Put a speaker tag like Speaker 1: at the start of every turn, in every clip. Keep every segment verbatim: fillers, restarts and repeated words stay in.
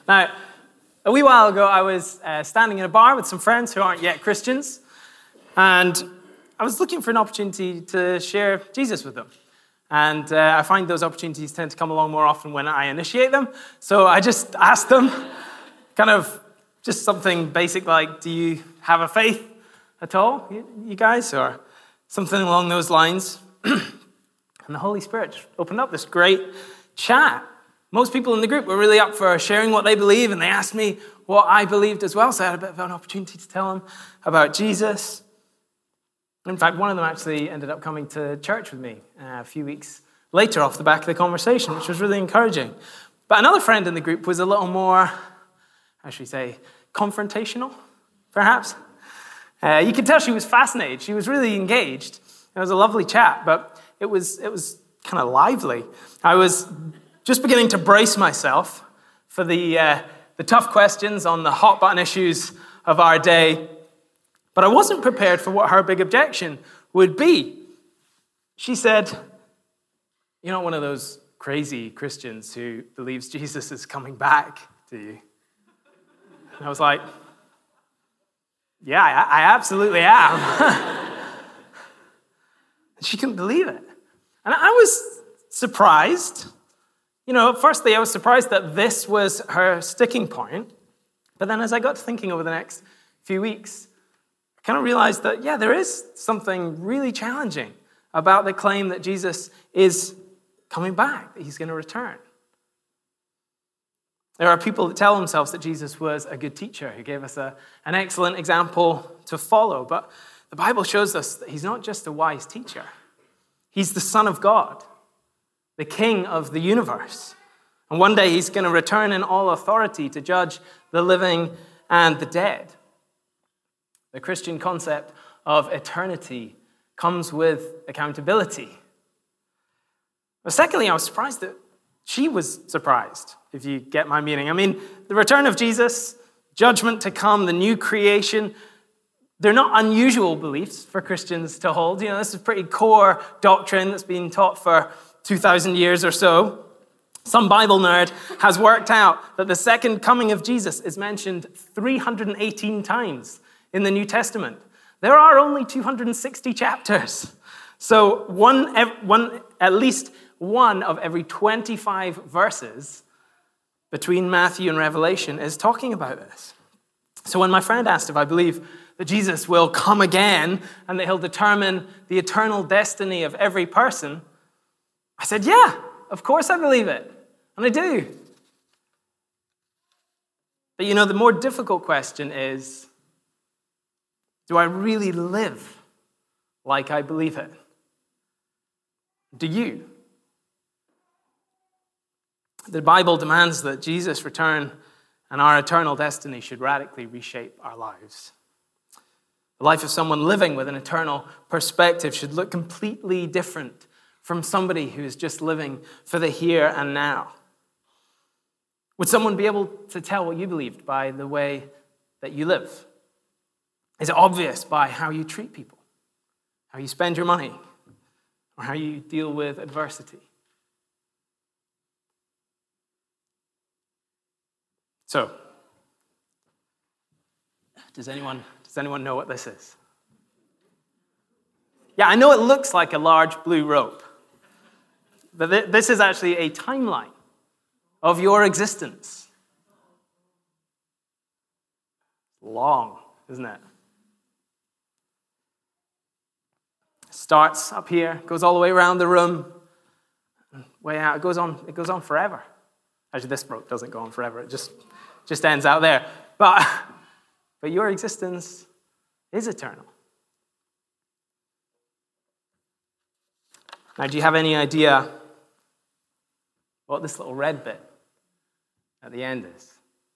Speaker 1: Now, a wee while ago, I was uh, standing in a bar with some friends who aren't yet Christians, and I was looking for an opportunity to share Jesus with them. And uh, I find those opportunities tend to come along more often when I initiate them. So I just asked them, kind of just something basic like, do you have a faith at all, you, you guys? Or something along those lines. And the Holy Spirit just opened up this great chat. Most people in the group were really up for sharing what they believe, and they asked me what I believed as well, so I had a bit of an opportunity to tell them about Jesus. In fact, one of them actually ended up coming to church with me uh, a few weeks later off the back of the conversation, which was really encouraging. But another friend in the group was a little more, how should we say, confrontational, perhaps. Uh, you could tell she was fascinated. She was really engaged. It was a lovely chat, but it was it was kind of lively. I was just beginning to brace myself for the uh, the tough questions on the hot button issues of our day, but I wasn't prepared for what her big objection would be. She said, "You're not one of those crazy Christians who believes Jesus is coming back, do you?" And I was like, "Yeah, I, I absolutely am." She couldn't believe it. And I was surprised. You know, firstly, I was surprised that this was her sticking point. But then as I got to thinking over the next few weeks, I kind of realized that, yeah, there is something really challenging about the claim that Jesus is coming back, that he's going to return. There are people that tell themselves that Jesus was a good teacher who gave us a, an excellent example to follow. But the Bible shows us that he's not just a wise teacher. He's the Son of God, the King of the universe. And one day he's going to return in all authority to judge the living and the dead. The Christian concept of eternity comes with accountability. But secondly, I was surprised that she was surprised, if you get my meaning. I mean, the return of Jesus, judgment to come, the new creation, they're not unusual beliefs for Christians to hold. You know, this is pretty core doctrine that's been taught for two thousand years or so. Some Bible nerd has worked out that the second coming of Jesus is mentioned three hundred eighteen times in the New Testament. There are only two hundred sixty chapters. So one, one, at least one of every twenty-five verses between Matthew and Revelation is talking about this. So when my friend asked if I believe that Jesus will come again and that he'll determine the eternal destiny of every person, I said, yeah, of course I believe it. And I do. But you know, the more difficult question is, do I really live like I believe it? Do you? The Bible demands that Jesus' return and our eternal destiny should radically reshape our lives. The life of someone living with an eternal perspective should look completely different from somebody who is just living for the here and now. Would someone be able to tell what you believed by the way that you live? Is it obvious by how you treat people, how you spend your money, or how you deal with adversity? So, does anyone, does anyone know what this is? Yeah, I know it looks like a large blue rope, but th- this is actually a timeline of your existence. Long, isn't it? Starts up here, goes all the way around the room, way out. It goes on. It goes on forever. Actually, this rope doesn't go on forever. It just just ends out there. But but your existence is eternal. Now, do you have any idea what this little red bit at the end is?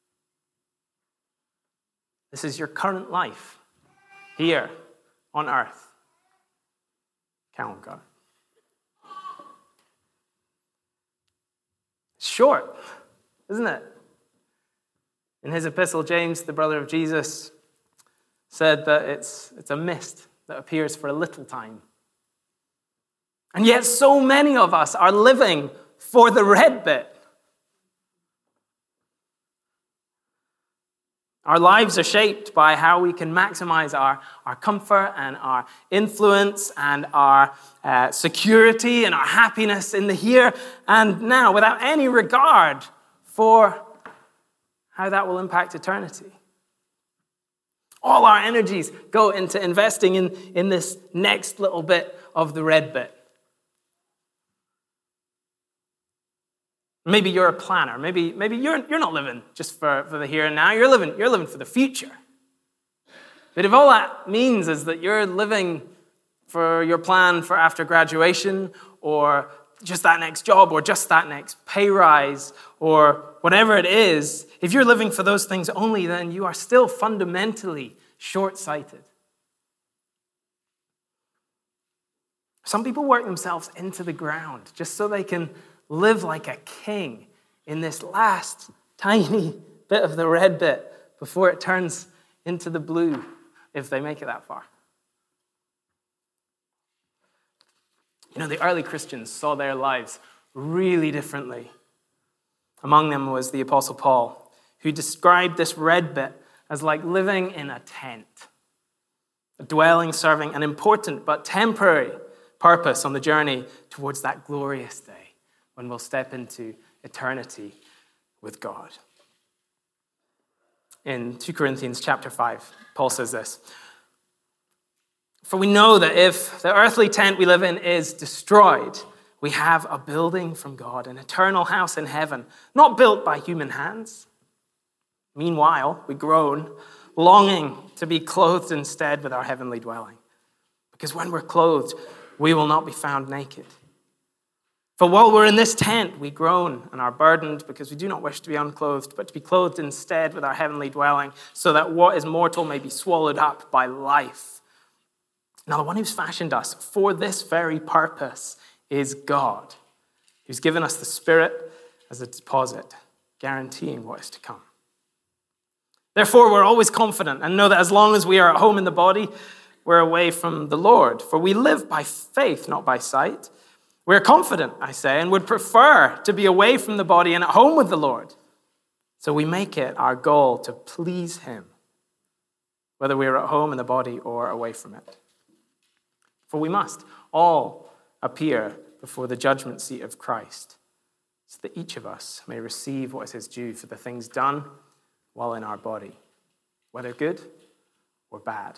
Speaker 1: This is your current life here on earth. Count on God. It's short, isn't it? In his epistle, James, the brother of Jesus, said that it's, it's a mist that appears for a little time. And yet so many of us are living for the red bit. Our lives are shaped by how we can maximize our, our comfort and our influence and our uh, security and our happiness in the here and now without any regard for how that will impact eternity. All our energies go into investing in, in this next little bit of the red bit. Maybe you're a planner. Maybe, maybe you're, you're not living just for, for the here and now. You're living, you're living for the future. But if all that means is that you're living for your plan for after graduation, or just that next job, or just that next pay rise, or whatever it is, if you're living for those things only, then you are still fundamentally short-sighted. Some people work themselves into the ground just so they can live like a king in this last tiny bit of the red bit before it turns into the blue, if they make it that far. You know, the early Christians saw their lives really differently. Among them was the Apostle Paul, who described this red bit as like living in a tent, a dwelling serving an important but temporary purpose on the journey towards that glorious day when we'll step into eternity with God. In Second Corinthians chapter five, Paul says this: "For we know that if the earthly tent we live in is destroyed, we have a building from God, an eternal house in heaven, not built by human hands. Meanwhile, we groan, longing to be clothed instead with our heavenly dwelling. Because when we're clothed, we will not be found naked. For while we're in this tent, we groan and are burdened because we do not wish to be unclothed, but to be clothed instead with our heavenly dwelling, so that what is mortal may be swallowed up by life. Now, the one who's fashioned us for this very purpose is God, who's given us the Spirit as a deposit, guaranteeing what is to come. Therefore, we're always confident and know that as long as we are at home in the body, we're away from the Lord. For we live by faith, not by sight. We're confident, I say, and would prefer to be away from the body and at home with the Lord. So we make it our goal to please him, whether we are at home in the body or away from it. For we must all appear before the judgment seat of Christ, so that each of us may receive what is his due for the things done while in our body, whether good or bad."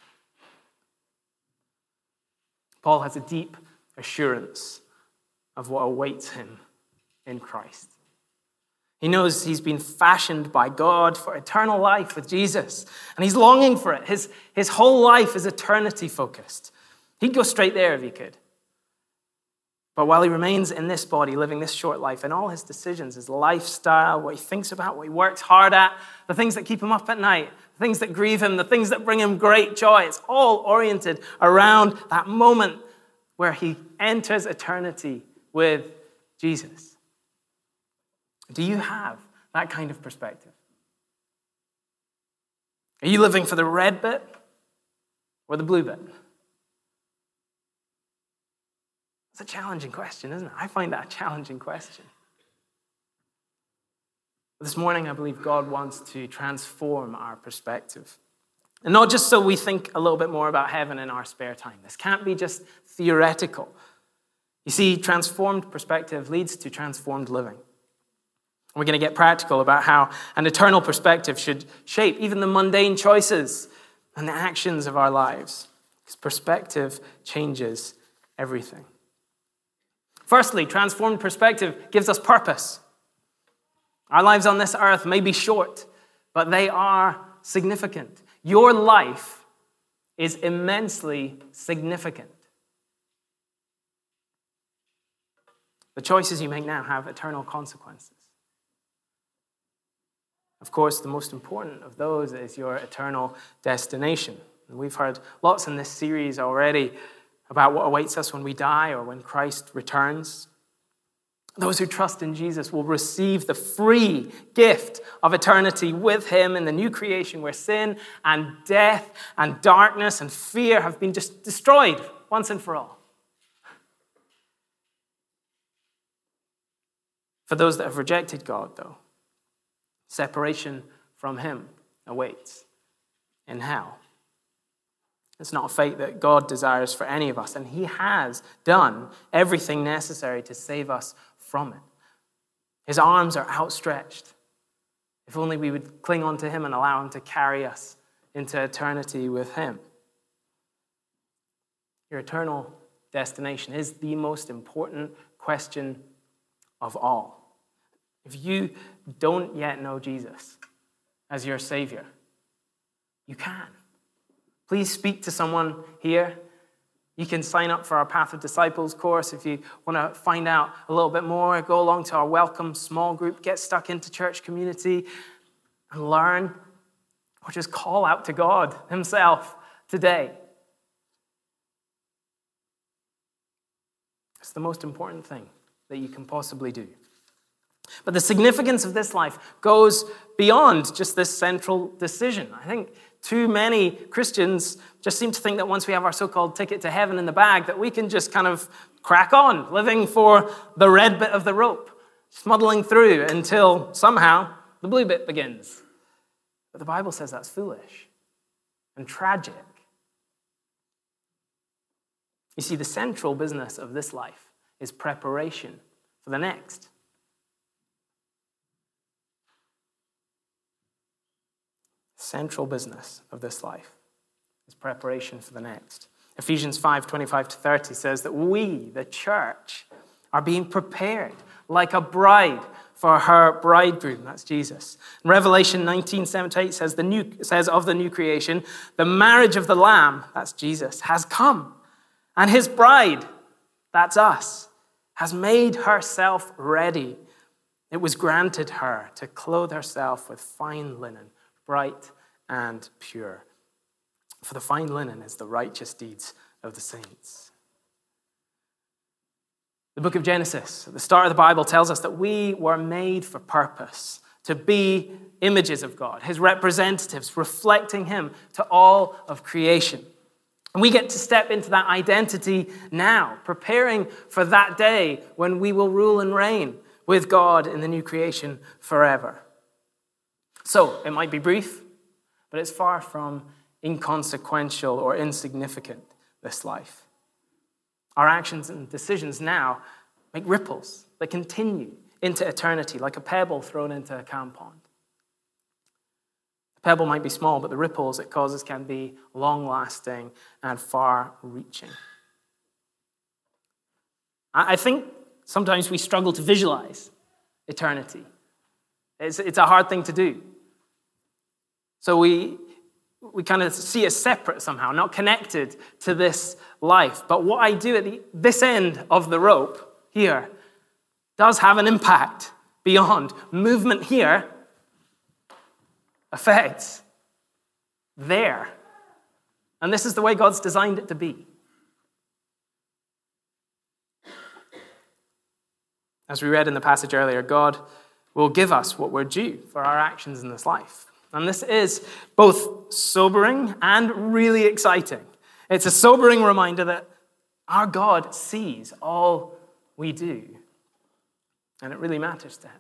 Speaker 1: Paul has a deep assurance of what awaits him in Christ. He knows he's been fashioned by God for eternal life with Jesus, and he's longing for it. His, his whole life is eternity-focused. He'd go straight there if he could. But while he remains in this body, living this short life, in all his decisions, his lifestyle, what he thinks about, what he works hard at, the things that keep him up at night, the things that grieve him, the things that bring him great joy, it's all oriented around that moment where he enters eternity with Jesus. Do you have that kind of perspective? Are you living for the red bit or the blue bit? It's a challenging question, isn't it? I find that a challenging question. This morning, I believe God wants to transform our perspective. And not just so we think a little bit more about heaven in our spare time. This can't be just theoretical. You see, transformed perspective leads to transformed living. We're going to get practical about how an eternal perspective should shape even the mundane choices and the actions of our lives. Because perspective changes everything. Firstly, transformed perspective gives us purpose. Our lives on this earth may be short, but they are significant. Your life is immensely significant. The choices you make now have eternal consequences. Of course, the most important of those is your eternal destination. And we've heard lots in this series already about what awaits us when we die or when Christ returns. Those who trust in Jesus will receive the free gift of eternity with him in the new creation where sin and death and darkness and fear have been just destroyed once and for all. For those that have rejected God, though, separation from him awaits in hell. It's not a fate that God desires for any of us, and he has done everything necessary to save us from it. His arms are outstretched. If only we would cling on to him and allow him to carry us into eternity with him. Your eternal destination is the most important question of all. If you don't yet know Jesus as your Savior, you can. Please speak to someone here. You can sign up for our Path of Disciples course if you want to find out a little bit more. Go along to our welcome small group, get stuck into church community and learn, or just call out to God himself today. It's the most important thing that you can possibly do. But the significance of this life goes beyond just this central decision. I think too many Christians just seem to think that once we have our so-called ticket to heaven in the bag, that we can just kind of crack on, living for the red bit of the rope, smuddling through until somehow the blue bit begins. But the Bible says that's foolish and tragic. You see, the central business of this life is preparation for the next. Central business of this life is preparation for the next. Ephesians five, twenty-five to thirty says that we, the church, are being prepared like a bride for her bridegroom. That's Jesus. Revelation nineteen, seven to eight says, the new, says of the new creation, the marriage of the Lamb, that's Jesus, has come. And his bride, that's us, has made herself ready. It was granted her to clothe herself with fine linen, bright and pure. For the fine linen is the righteous deeds of the saints. The book of Genesis, at the start of the Bible, tells us that we were made for purpose, to be images of God, his representatives, reflecting him to all of creation. And we get to step into that identity now, preparing for that day when we will rule and reign with God in the new creation forever. So, it might be brief, but it's far from inconsequential or insignificant, this life. Our actions and decisions now make ripples that continue into eternity, like a pebble thrown into a calm pond. The pebble might be small, but the ripples it causes can be long-lasting and far-reaching. I think sometimes we struggle to visualize eternity. It's, it's a hard thing to do. So we, we kind of see it separate somehow, not connected to this life. But what I do at the, this end of the rope here does have an impact beyond. Movement here affects there. And this is the way God's designed it to be. As we read in the passage earlier, God will give us what we're due for our actions in this life. And this is both sobering and really exciting. It's a sobering reminder that our God sees all we do, and it really matters to him.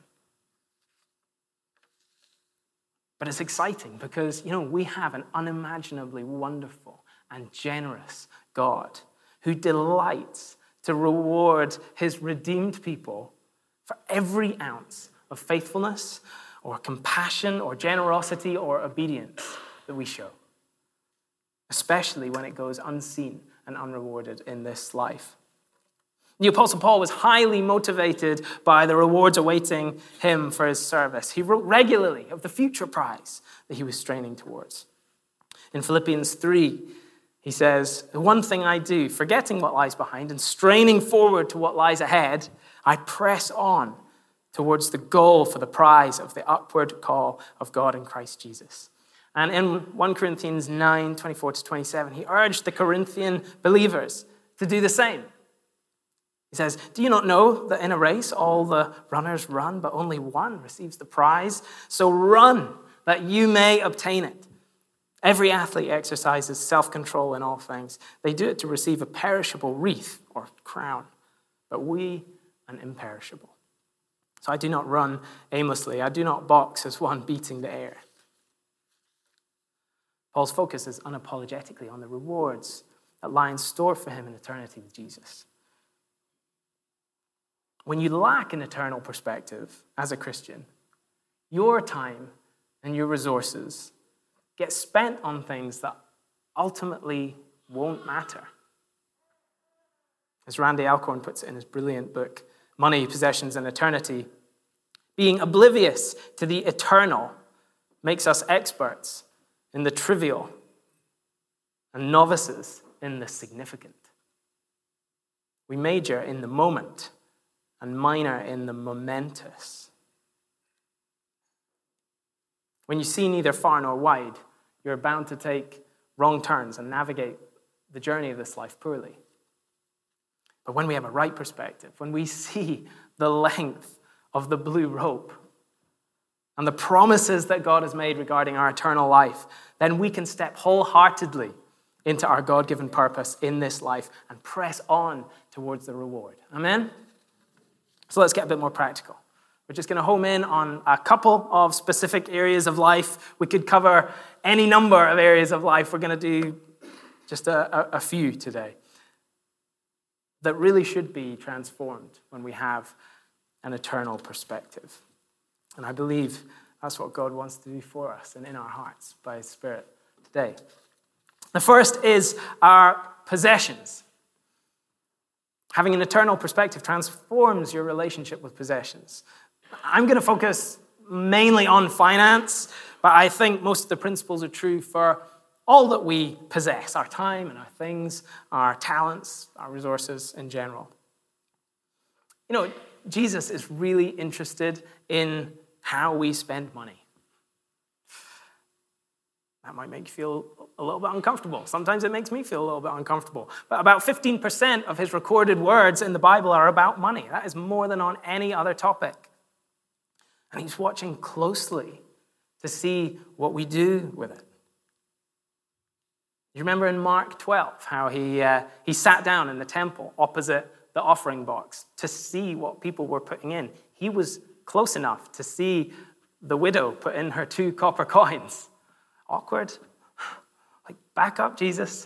Speaker 1: But it's exciting because, you know, we have an unimaginably wonderful and generous God who delights to reward his redeemed people for every ounce of faithfulness or compassion or generosity or obedience that we show, especially when it goes unseen and unrewarded in this life. The Apostle Paul was highly motivated by the rewards awaiting him for his service. He wrote regularly of the future prize that he was straining towards. In Philippians three, he says, "The one thing I do, forgetting what lies behind and straining forward to what lies ahead, I press on towards the goal for the prize of the upward call of God in Christ Jesus." And in First Corinthians nine, twenty-four to twenty-seven, he urged the Corinthian believers to do the same. He says, "Do you not know that in a race all the runners run, but only one receives the prize? So run that you may obtain it. Every athlete exercises self-control in all things. They do it to receive a perishable wreath or crown, but we an imperishable. So I do not run aimlessly. I do not box as one beating the air. Paul's focus is unapologetically on the rewards that lie in store for him in eternity with Jesus. When you lack an eternal perspective as a Christian, your time and your resources get spent on things that ultimately won't matter. As Randy Alcorn puts it in his brilliant book, Money, Possessions, and Eternity, being oblivious to the eternal makes us experts in the trivial and novices in the significant. We major in the moment and minor in the momentous. When you see neither far nor wide, you're bound to take wrong turns and navigate the journey of this life poorly. But when we have a right perspective, when we see the length of the blue rope and the promises that God has made regarding our eternal life, then we can step wholeheartedly into our God-given purpose in this life and press on towards the reward. Amen? So let's get a bit more practical. We're just going to home in on a couple of specific areas of life. We could cover any number of areas of life. We're going to do just a, a, a few today that really should be transformed when we have an eternal perspective. And I believe that's what God wants to do for us and in our hearts by His Spirit today. The first is our possessions. Having an eternal perspective transforms your relationship with possessions. I'm going to focus mainly on finance, but I think most of the principles are true for all that we possess, our time and our things, our talents, our resources in general. You know, Jesus is really interested in how we spend money. That might make you feel a little bit uncomfortable. Sometimes it makes me feel a little bit uncomfortable. But about fifteen percent of his recorded words in the Bible are about money. That is more than on any other topic. And he's watching closely to see what we do with it. You remember in Mark twelve how he, uh, he sat down in the temple opposite the offering box to see what people were putting in. He was close enough to see the widow put in her two copper coins. Awkward. Like, back up, Jesus.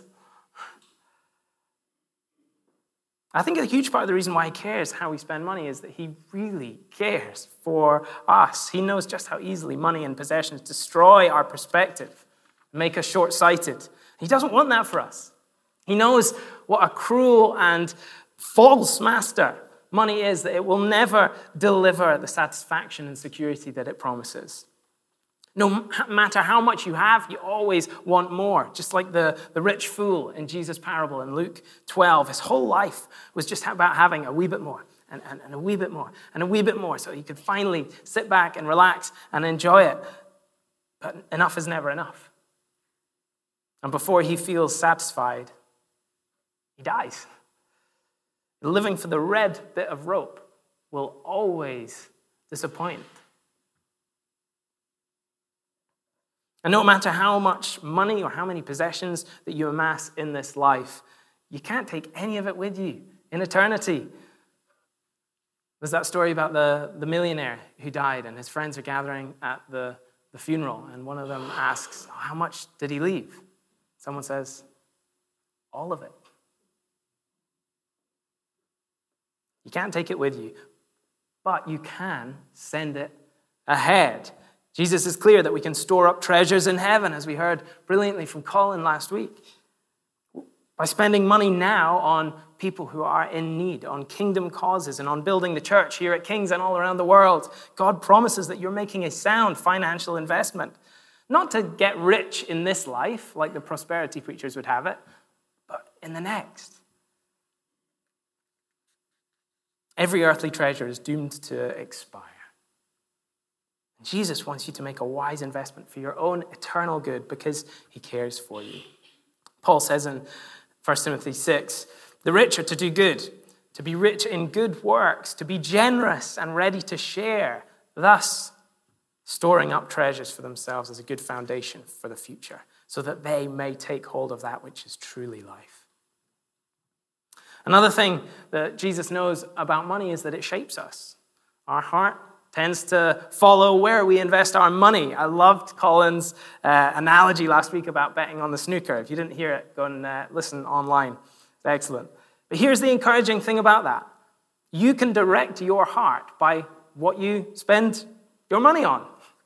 Speaker 1: I think a huge part of the reason why he cares how we spend money is that he really cares for us. He knows just how easily money and possessions destroy our perspective, make us short-sighted. He doesn't want that for us. He knows what a cruel and false master money is, that it will never deliver the satisfaction and security that it promises. No matter how much you have, you always want more. Just like the, the rich fool in Jesus' parable in Luke twelve. His whole life was just about having a wee bit more and, and, and a wee bit more and a wee bit more so he could finally sit back and relax and enjoy it. But enough is never enough. And before he feels satisfied, he dies. Living for the red bit of rope will always disappoint. And no matter how much money or how many possessions that you amass in this life, you can't take any of it with you in eternity. There's that story about the, the millionaire who died, and his friends are gathering at the, the funeral, and one of them asks, how much did he leave? Someone says, all of it. You can't take it with you, but you can send it ahead. Jesus is clear that we can store up treasures in heaven, as we heard brilliantly from Colin last week, by spending money now on people who are in need, on kingdom causes, and on building the church here at Kings and all around the world. God promises that you're making a sound financial investment, not to get rich in this life, like the prosperity preachers would have it, but in the next. Every earthly treasure is doomed to expire. Jesus wants you to make a wise investment for your own eternal good because he cares for you. Paul says in First Timothy six, the rich are to do good, to be rich in good works, to be generous and ready to share, thus storing up treasures for themselves as a good foundation for the future, so that they may take hold of that which is truly life. Another thing that Jesus knows about money is that it shapes us. Our heart tends to follow where we invest our money. I loved Colin's uh, analogy last week about betting on the snooker. If you didn't hear it, go and uh, listen online. It's excellent. But here's the encouraging thing about that. You can direct your heart by what you spend your money on.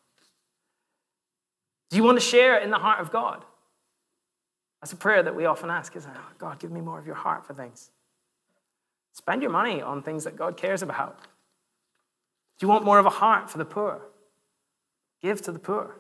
Speaker 1: Do you want to share in the heart of God? That's a prayer that we often ask, isn't it? Oh, God, give me more of your heart for things. Spend your money on things that God cares about. Do you want more of a heart for the poor? Give to the poor.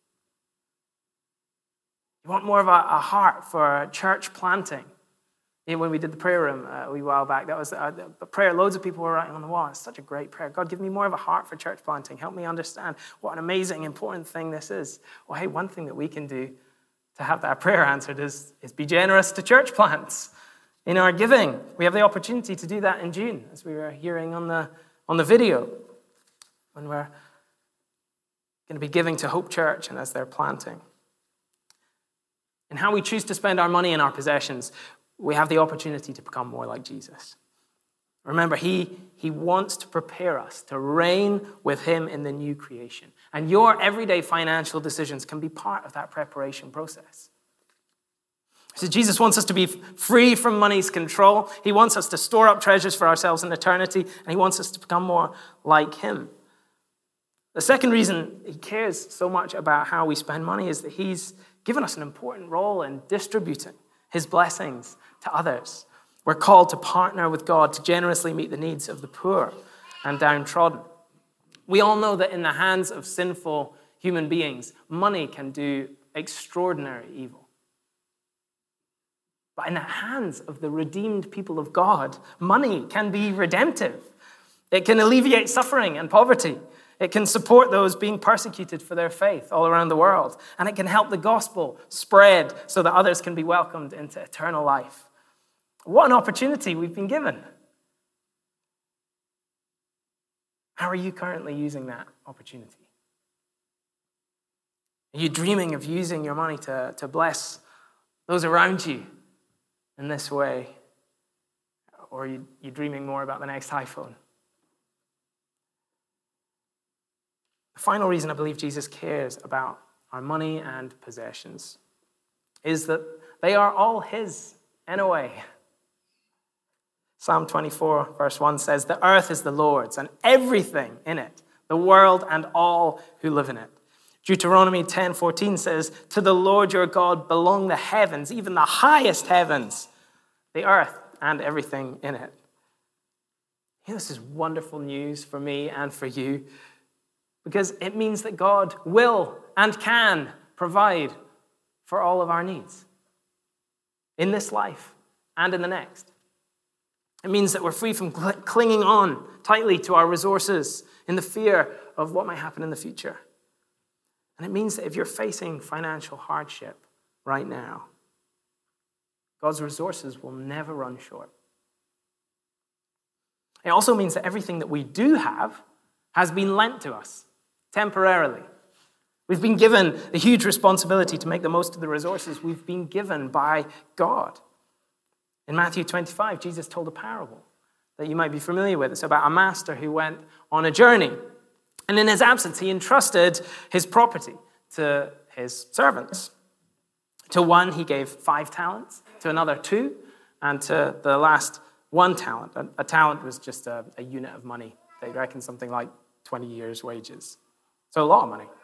Speaker 1: You want more of a, a heart for church planting? You know, when we did the prayer room uh, a wee while back, that was a, a prayer loads of people were writing on the wall. It's such a great prayer. God, give me more of a heart for church planting. Help me understand what an amazing, important thing this is. Well, hey, one thing that we can do to have that prayer answered is, is be generous to church plants in our giving. We have the opportunity to do that in June, as we were hearing on the, on the video, when we're going to be giving to Hope Church and as they're planting. And how we choose to spend our money and our possessions, we have the opportunity to become more like Jesus. Remember, he, he wants to prepare us to reign with him in the new creation. And your everyday financial decisions can be part of that preparation process. So Jesus wants us to be free from money's control. He wants us to store up treasures for ourselves in eternity, and he wants us to become more like him. The second reason he cares so much about how we spend money is that he's given us an important role in distributing his blessings to others. We're called to partner with God to generously meet the needs of the poor and downtrodden. We all know that in the hands of sinful human beings, money can do extraordinary evil. But in the hands of the redeemed people of God, money can be redemptive. It can alleviate suffering and poverty. It can support those being persecuted for their faith all around the world. And it can help the gospel spread so that others can be welcomed into eternal life. What an opportunity we've been given. How are you currently using that opportunity? Are you dreaming of using your money to, to bless those around you in this way? Or are you, you dreaming more about the next iPhone? The final reason I believe Jesus cares about our money and possessions is that they are all his in a way. Psalm twenty-four, verse one says, "The earth is the Lord's and everything in it, the world and all who live in it." Deuteronomy ten fourteen says, "To the Lord your God belong the heavens, even the highest heavens, the earth and everything in it." You know, this is wonderful news for me and for you, because it means that God will and can provide for all of our needs in this life and in the next. It means that we're free from cl- clinging on tightly to our resources in the fear of what might happen in the future. And it means that if you're facing financial hardship right now, God's resources will never run short. It also means that everything that we do have has been lent to us temporarily. We've been given the huge responsibility to make the most of the resources we've been given by God. In Matthew twenty-five, Jesus told a parable that you might be familiar with. It's about a master who went on a journey. And in his absence, he entrusted his property to his servants. To one, he gave five talents. To another, two. And to the last, one talent. A, a talent was just a, a unit of money. They reckon something like twenty years' wages. So a lot of money.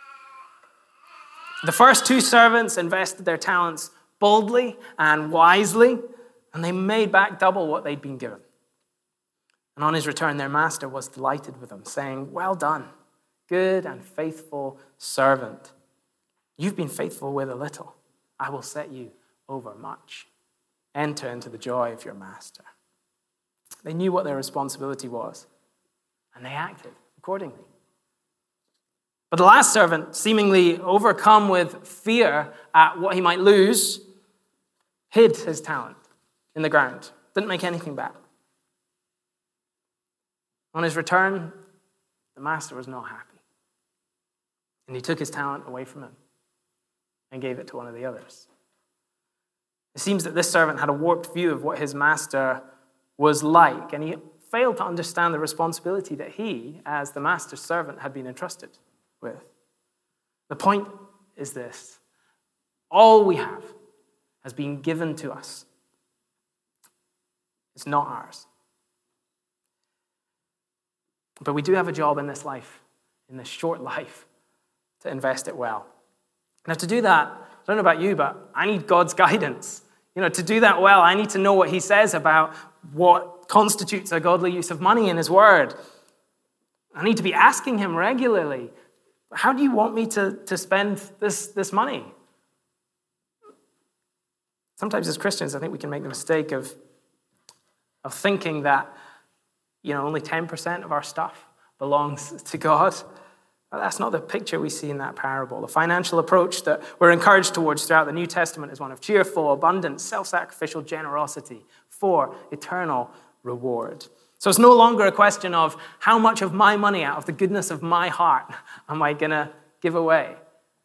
Speaker 1: The first two servants invested their talents boldly and wisely, and they made back double what they'd been given. And on his return, their master was delighted with them, saying, "Well done, good and faithful servant. You've been faithful with a little. I will set you over much. Enter into the joy of your master." They knew what their responsibility was, and they acted accordingly. But the last servant, seemingly overcome with fear at what he might lose, hid his talent in the ground, didn't make anything back. On his return, the master was not happy. And he took his talent away from him and gave it to one of the others. It seems that this servant had a warped view of what his master was like, and he failed to understand the responsibility that he, as the master's servant, had been entrusted with. The point is this: all we have has been given to us. It's not ours. But we do have a job in this life, in this short life, to invest it well. Now, to do that, I don't know about you, but I need God's guidance. You know, to do that well, I need to know what he says about what constitutes a godly use of money in his word. I need to be asking him regularly, how do you want me to, to spend this, this money? Sometimes as Christians, I think we can make the mistake of, of thinking that, you know, only ten percent of our stuff belongs to God. But that's not the picture we see in that parable. The financial approach that we're encouraged towards throughout the New Testament is one of cheerful, abundant, self-sacrificial generosity for eternal reward. So it's no longer a question of how much of my money out of the goodness of my heart am I going to give away.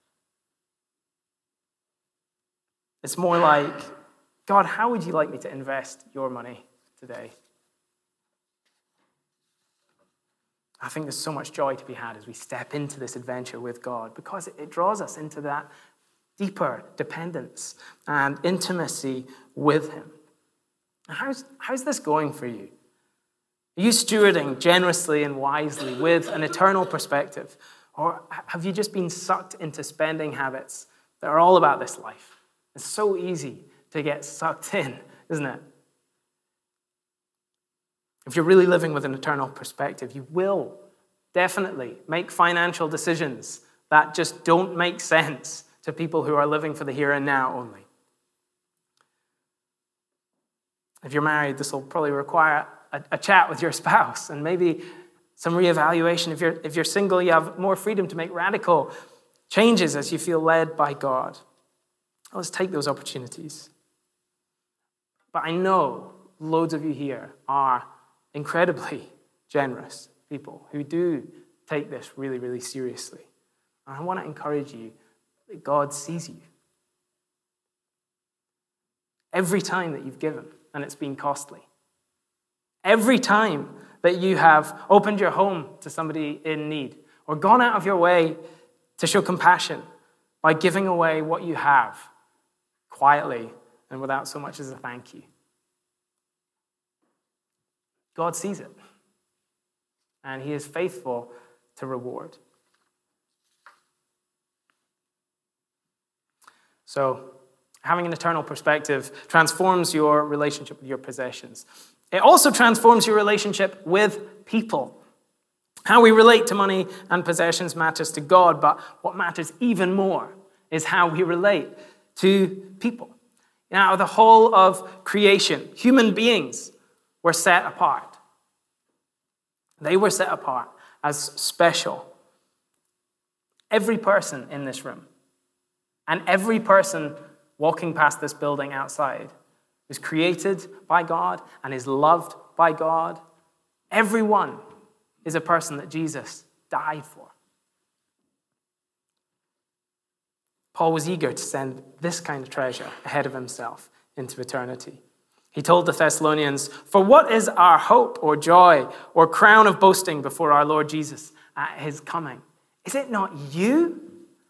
Speaker 1: It's more like, God, how would you like me to invest your money today? I think there's so much joy to be had as we step into this adventure with God, because it draws us into that deeper dependence and intimacy with him. How's, how's this going for you? Are you stewarding generously and wisely with an eternal perspective? Or have you just been sucked into spending habits that are all about this life? It's so easy to get sucked in, isn't it? If you're really living with an eternal perspective, you will definitely make financial decisions that just don't make sense to people who are living for the here and now only. If you're married, this will probably require a, a chat with your spouse and maybe some reevaluation. If you're, if you're single, you have more freedom to make radical changes as you feel led by God. Let's take those opportunities. But I know loads of you here are incredibly generous people who do take this really, really seriously. And I want to encourage you that God sees you. Every time that you've given, and it's been costly. Every time that you have opened your home to somebody in need, or gone out of your way to show compassion by giving away what you have quietly and without so much as a thank you. God sees it, and he is faithful to reward. So, having an eternal perspective transforms your relationship with your possessions. It also transforms your relationship with people. How we relate to money and possessions matters to God, but what matters even more is how we relate to people. Now, the whole of creation, human beings were set apart. They were set apart as special. Every person in this room and every person walking past this building outside is created by God and is loved by God. Everyone is a person that Jesus died for. Paul was eager to send this kind of treasure ahead of himself into eternity. He told the Thessalonians, "For what is our hope or joy or crown of boasting before our Lord Jesus at his coming? Is it not you?"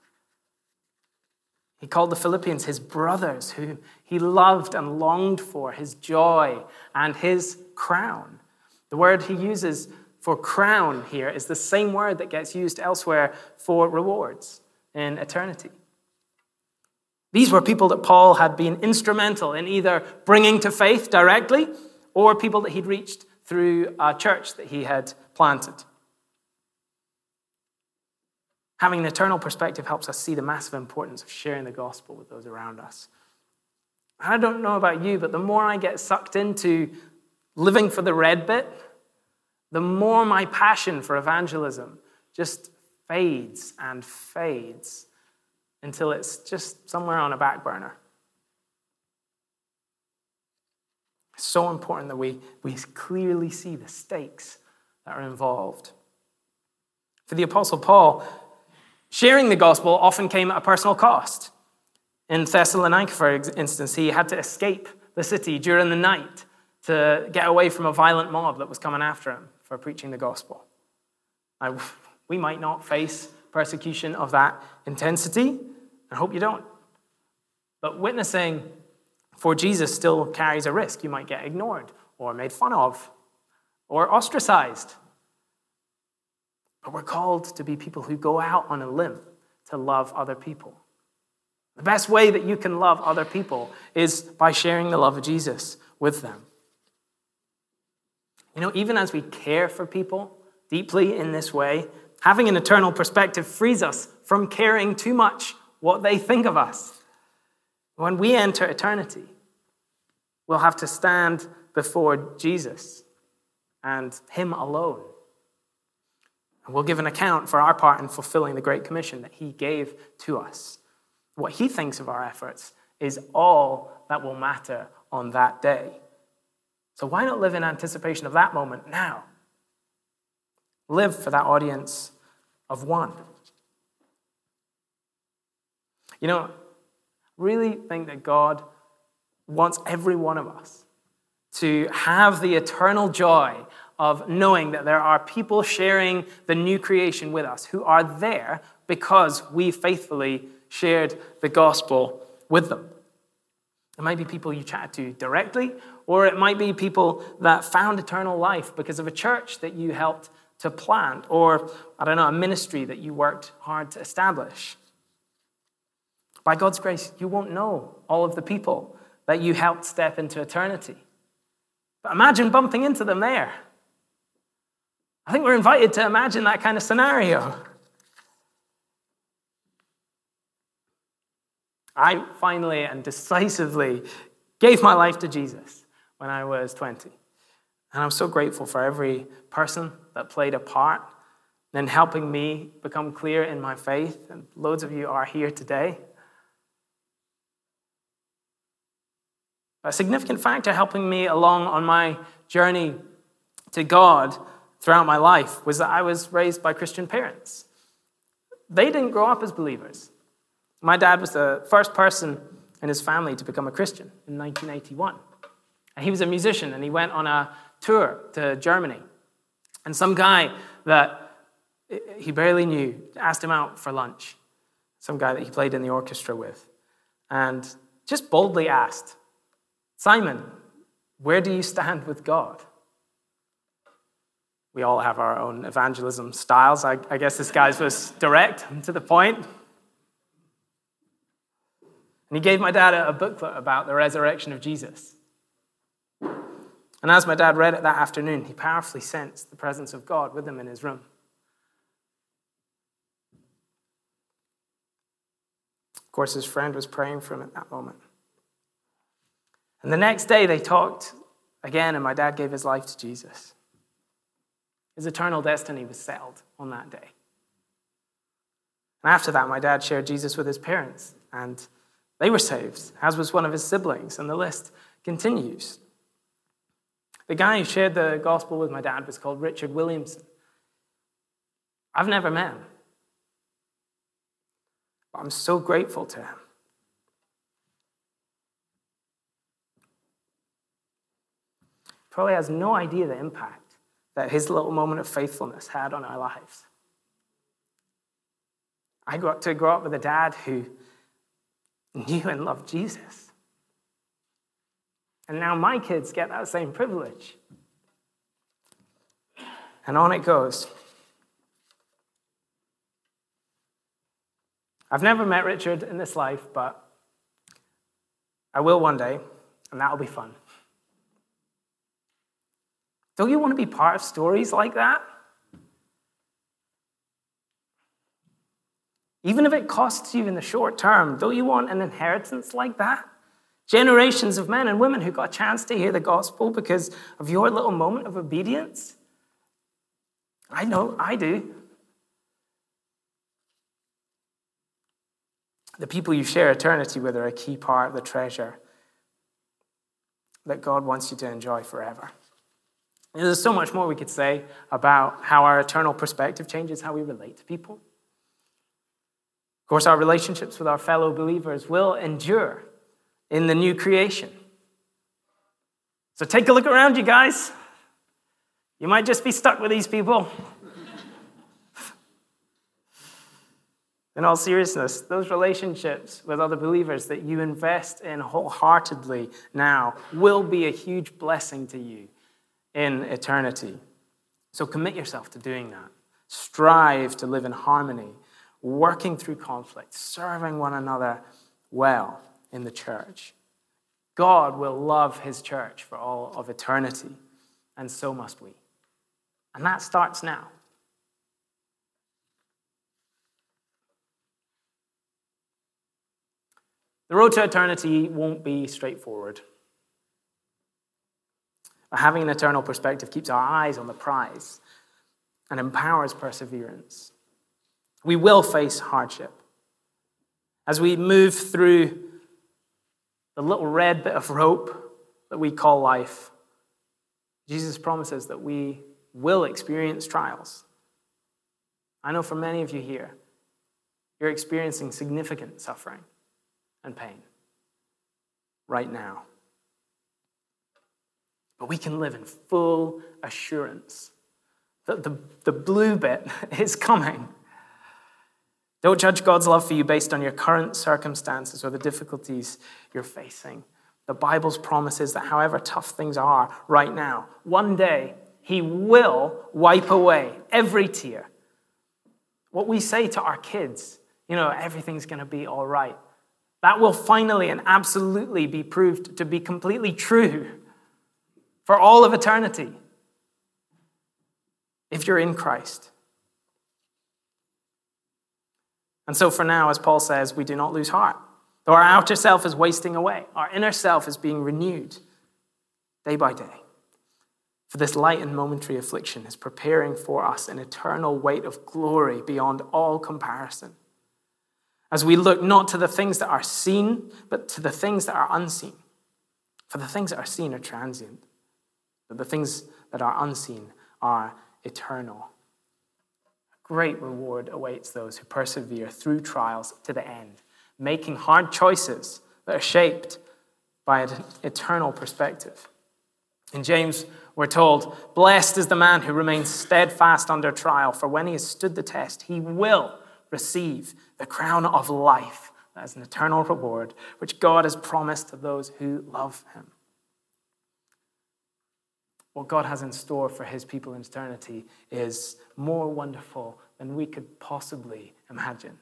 Speaker 1: He called the Philippians his brothers, who he loved and longed for, his joy and his crown. The word he uses for crown here is the same word that gets used elsewhere for rewards in eternity. These were people that Paul had been instrumental in either bringing to faith directly or people that he'd reached through a church that he had planted. Having an eternal perspective helps us see the massive importance of sharing the gospel with those around us. I don't know about you, but the more I get sucked into living for the red bit, the more my passion for evangelism just fades and fades until it's just somewhere on a back burner. It's so important that we, we clearly see the stakes that are involved. For the Apostle Paul, sharing the gospel often came at a personal cost. In Thessalonica, for instance, he had to escape the city during the night to get away from a violent mob that was coming after him for preaching the gospel. Now, we might not face persecution of that intensity. I hope you don't. But witnessing for Jesus still carries a risk. You might get ignored or made fun of or ostracized. But we're called to be people who go out on a limb to love other people. The best way that you can love other people is by sharing the love of Jesus with them. You know, even as we care for people deeply in this way, having an eternal perspective frees us from caring too much what they think of us. When we enter eternity, we'll have to stand before Jesus and him alone. And we'll give an account for our part in fulfilling the Great Commission that he gave to us. What he thinks of our efforts is all that will matter on that day. So why not live in anticipation of that moment now? Live for that audience of one. You know, really think that God wants every one of us to have the eternal joy of knowing that there are people sharing the new creation with us who are there because we faithfully shared the gospel with them. It might be people you chatted to directly, or it might be people that found eternal life because of a church that you helped to plant, or, I don't know, a ministry that you worked hard to establish. By God's grace, you won't know all of the people that you helped step into eternity. But imagine bumping into them there. I think we're invited to imagine that kind of scenario. I finally and decisively gave my life to Jesus when I was twenty. And I'm so grateful for every person that played a part in helping me become clear in my faith. And loads of you are here today. A significant factor helping me along on my journey to God throughout my life was that I was raised by Christian parents. They didn't grow up as believers. My dad was the first person in his family to become a Christian in nineteen eighty-one. And he was a musician, and he went on a tour to Germany. And some guy that he barely knew asked him out for lunch, some guy that he played in the orchestra with, and just boldly asked, "Simon, where do you stand with God?" We all have our own evangelism styles. I, I guess this guy's was direct and to the point. And he gave my dad a, a booklet about the resurrection of Jesus. And as my dad read it that afternoon, he powerfully sensed the presence of God with him in his room. Of course, his friend was praying for him at that moment. And the next day they talked again, and my dad gave his life to Jesus. His eternal destiny was settled on that day. And after that, my dad shared Jesus with his parents, and they were saved, as was one of his siblings, and the list continues. The guy who shared the gospel with my dad was called Richard Williamson. I've never met him, but I'm so grateful to him. Probably has no idea the impact that his little moment of faithfulness had on our lives. I got to grow up with a dad who knew and loved Jesus. And now my kids get that same privilege. And on it goes. I've never met Richard in this life, but I will one day, and that'll be fun. Don't you want to be part of stories like that? Even if it costs you in the short term, don't you want an inheritance like that? Generations of men and women who got a chance to hear the gospel because of your little moment of obedience? I know, I do. The people you share eternity with are a key part of the treasure that God wants you to enjoy forever. And there's so much more we could say about how our eternal perspective changes how we relate to people. Of course, our relationships with our fellow believers will endure in the new creation. So take a look around you guys. You might just be stuck with these people. In all seriousness, those relationships with other believers that you invest in wholeheartedly now will be a huge blessing to you in eternity. So commit yourself to doing that. Strive to live in harmony, working through conflict, serving one another well in the church. God will love his church for all of eternity, and so must we. And that starts now. The road to eternity won't be straightforward. But having an eternal perspective keeps our eyes on the prize and empowers perseverance. We will face hardship. As we move through the little red bit of rope that we call life, Jesus promises that we will experience trials. I know for many of you here, you're experiencing significant suffering and pain right now. But we can live in full assurance that the, the blue bit is coming. Don't judge God's love for you based on your current circumstances or the difficulties you're facing. The Bible's promise is that however tough things are right now, one day he will wipe away every tear. What we say to our kids, you know, everything's going to be all right, that will finally and absolutely be proved to be completely true for all of eternity if you're in Christ. And so for now, as Paul says, we do not lose heart. Though our outer self is wasting away, our inner self is being renewed day by day. For this light and momentary affliction is preparing for us an eternal weight of glory beyond all comparison. As we look not to the things that are seen, but to the things that are unseen. For the things that are seen are transient, but the things that are unseen are eternal. Great reward awaits those who persevere through trials to the end, making hard choices that are shaped by an eternal perspective. In James, we're told, "Blessed is the man who remains steadfast under trial, for when he has stood the test, he will receive the crown of life that is an eternal reward, which God has promised to those who love him." What God has in store for his people in eternity is more wonderful than we could possibly imagine.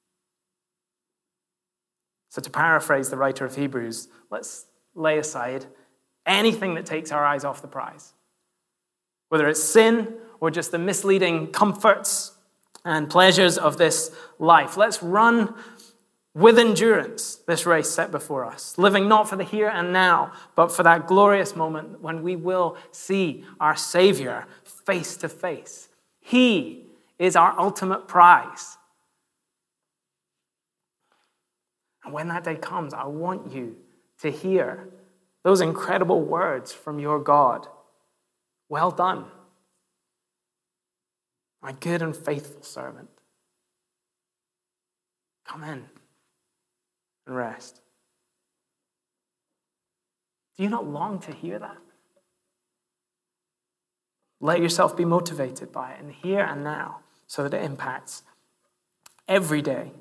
Speaker 1: So to paraphrase the writer of Hebrews, let's lay aside anything that takes our eyes off the prize. Whether it's sin or just the misleading comforts and pleasures of this life. Let's run with endurance this race set before us, living not for the here and now, but for that glorious moment when we will see our Savior face to face. He is our ultimate prize. And when that day comes, I want you to hear those incredible words from your God. Well done, my good and faithful servant. Come in and rest. Do you not long to hear that? Let yourself be motivated by it in the here and now so that it impacts every day.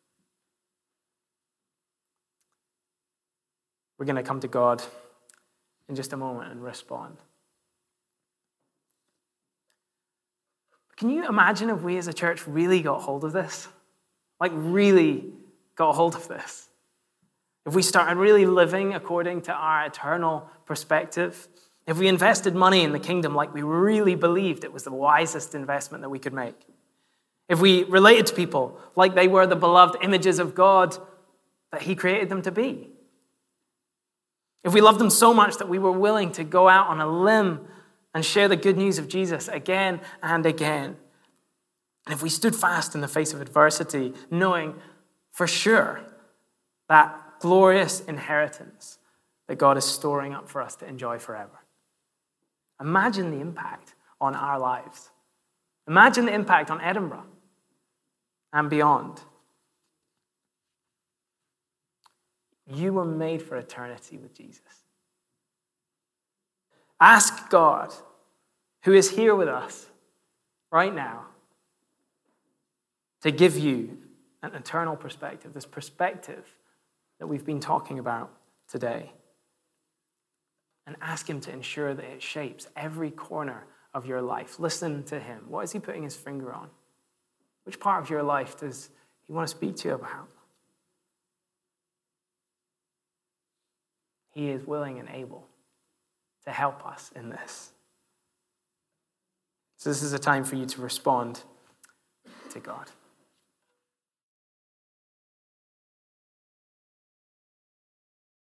Speaker 1: We're going to come to God in just a moment and respond. Can you imagine if we as a church really got hold of this? Like really got hold of this? If we started really living according to our eternal perspective, if we invested money in the kingdom like we really believed it was the wisest investment that we could make, if we related to people like they were the beloved images of God that he created them to be, if we loved them so much that we were willing to go out on a limb and share the good news of Jesus again and again, and if we stood fast in the face of adversity, knowing for sure that glorious inheritance that God is storing up for us to enjoy forever. Imagine the impact on our lives. Imagine the impact on Edinburgh and beyond. You were made for eternity with Jesus. Ask God, who is here with us right now, to give you an eternal perspective, this perspective that we've been talking about today. And ask him to ensure that it shapes every corner of your life. Listen to him. What is he putting his finger on? Which part of your life does he want to speak to you about? He is willing and able to help us in this. So this is a time for you to respond to God.